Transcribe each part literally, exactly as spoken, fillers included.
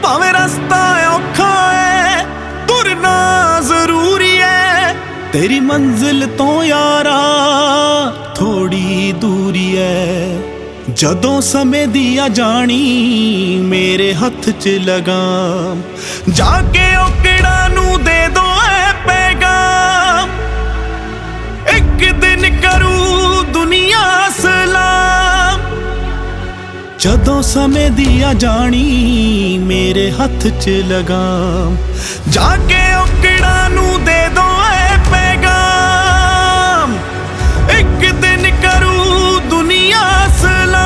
ਭਾਵੇਂ ਰਸਤਾ ਔਖਾ ਏ ਤੁਰਨਾ ਜ਼ਰੂਰੀ ਏ, ਤੇਰੀ ਮੰਜ਼ਿਲ ਤੋਂ ਯਾਰਾ ਥੋੜੀ ਦੂਰੀ ਏ। ਜਦੋਂ ਸਮੇਂ ਦੀ ਆ ਜਾਣੀ ਮੇਰੇ ਹੱਥ 'ਚ ਲਗਾਮ, ਜਾ ਕੇ ਔਕੜਾਂ ਨੂੰ ਦੇ ਦੋ ਐ ਪੈਗਾਮ, ਇੱਕ ਦਿਨ ਕਰੂ ਦੁਨੀਆ ਸਲਾਮ। ਜਦੋਂ ਸਮੇਂ ਦੀ ਆ ਜਾਣੀ ਮੇਰੇ ਹੱਥ 'ਚ ਲਗਾਮ, ਜਾ ਕੇ ਔਕੜਾਂ ਨੂੰ ਦੇ ਦੋ ਐ ਪੈਗਾਮ, ਇੱਕ ਦਿਨ ਕਰੂ ਦੁਨੀਆ ਸਲਾਮ।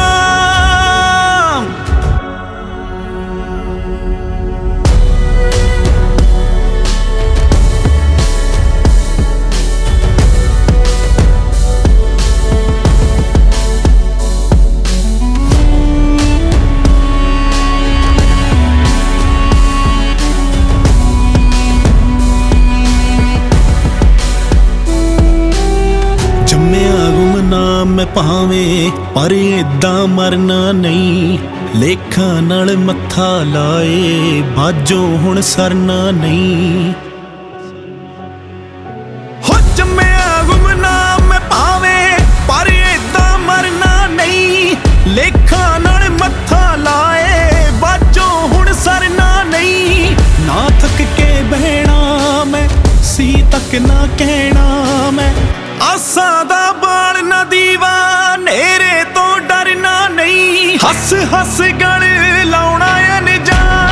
ਮੈਂ ਭਾਵੇਂ ਪਰ ਏਦਾਂ ਮਰਨਾ ਨਹੀਂ, ਲੇਖਾਂ ਨਾਲ ਮੱਥਾ ਲਾਏ ਬਾਝੋਂ ਹੁਣ ਸਰਨਾ ਨਹੀਂ। ਹੋ ਜੰਮਿਆ ਗੁਮਨਾਮ ਮੈਂ ਭਾਵੇਂ ਪਰ ਏਦਾਂ ਮਰਨਾ ਨਹੀਂ, ਲੇਖਾਂ ਨਾਲ ਮੱਥਾ ਲਾਏ ਬਾਝੋਂ ਹੁਣ ਸਰਨਾ ਨਹੀਂ। ਨਾ ਥੱਕ ਕੇ ਬਹਿਣਾ ਮੈਂ, ਸੀ ਤੱਕ ਨਾ ਕਹਿਣਾ ਮੈਂ, ਆਸਾਂ ਦਾ ਬਾਲ ਨਾ ਦੀਵਾ ਨੇਰੇ ਤੋਂ ਡਰਨਾ ਨਹੀਂ। ਹੱਸ ਹੱਸ ਗਲ ਲਾਉਣਾ ਅਨਜਾਮ,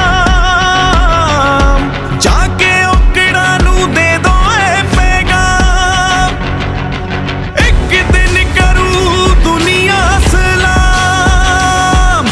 ਜਾ ਕੇ ਔਕੜਾਂ ਨੂੰ ਦੇ ਦੋ ਐ ਪੈਗਾਮ, ਇੱਕ ਦਿਨ ਕਰੂ ਦੁਨੀਆ ਸਲਾਮ।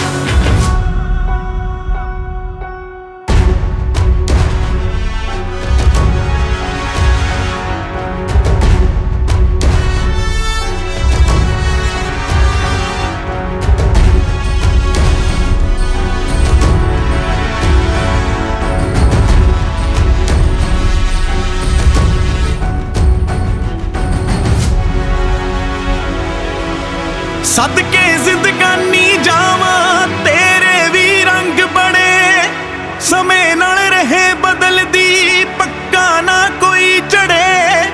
ਸਦਕੇ ਜ਼ਿੰਦਗਾਨੀ ਜਾਵਾਂ ਤੇਰੇ ਵੀ ਰੰਗ ਬੜੇ, ਸਮੇਂ ਨਾਲ ਰਹੇ ਬਦਲਦੀ ਪੱਕਾ ਨਾ ਕੋਈ ਚੜੇ।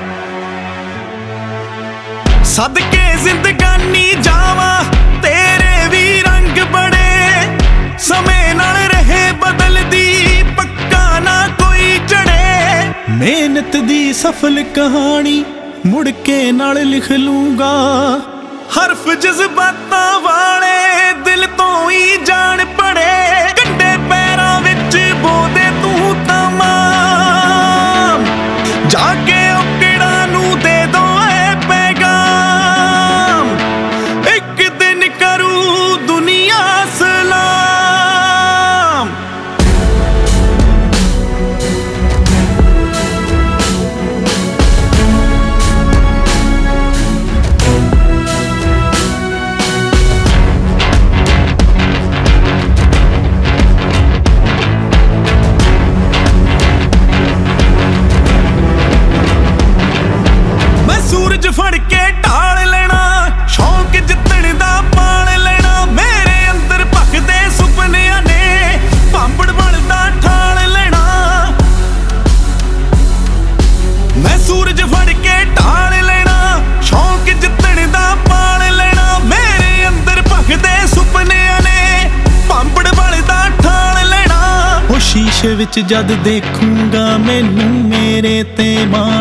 ਸਦਕੇ ਜ਼ਿੰਦਗਾਨੀ ਜਾਵਾਂ ਤੇਰੇ ਵੀ ਰੰਗ ਬੜੇ, ਸਮੇਂ ਨਾਲ ਰਹੇ ਬਦਲਦੀ ਪੱਕਾ ਨਾ ਕੋਈ ਚੜੇ। ਮਿਹਨਤ ਦੀ ਸਫਲ ਕਹਾਣੀ ਮੁੜ ਕੇ ਨਾਲ ਲਿਖ ਲੂੰਗਾ, ਹਰਫ ਜਜ਼ਬਾਤਾਂ ਵਾਲੇ ਦਿਲ ਤੋਂ ਹੀ ਜਾਣ ਪੜੇ। ਕੰਡੇ ਪੈਰਾਂ ਵਿੱਚ ਬੋਦੇ ਤੂੰ ਤਮਾਮ, ਜਾ ਕੇ ਔਕੜਾਂ ਨੂੰ ਦੇ ਦੋ ਐ ਪੈਗਾਮ, ਇੱਕ ਦਿਨ ਕਰੂ ਦੁਨੀਆ ਸਲਾਮ। ਸੂਰਜ ਫੜ ਕੇ ਢਾਲ ਲੈਣਾ, ਸ਼ੌਂਕ ਜਿੱਤਣ ਦਾ ਪਾਲ ਲੈਣਾ, ਮੇਰੇ ਅੰਦਰ ਭਖਦੇ ਸੁਪਨਿਆਂ ਨੇ ਭਾਂਬੜ ਬਣਦਾ ਠਾਲ ਲੈਣਾ। ਮੈਂ ਸੂਰਜ ਫੜ ਕੇ ਢਾਲ ਲੈਣਾ, ਸ਼ੌਂਕ ਜਿੱਤਣ ਦਾ ਪਾਲ ਲੈਣਾ, ਮੇਰੇ ਅੰਦਰ ਭਖਦੇ ਸੁਪਨਿਆਂ ਨੇ ਭਾਂਬੜ ਬਣਦਾ ਠਾਲ ਲੈਣਾ। ਉਹ ਸ਼ੀਸ਼ੇ ਵਿੱਚ ਜਦ ਦੇਖੂੰਗਾ ਮੈਨੂੰ ਮੇਰੇ ਤੇ ਮਾਣ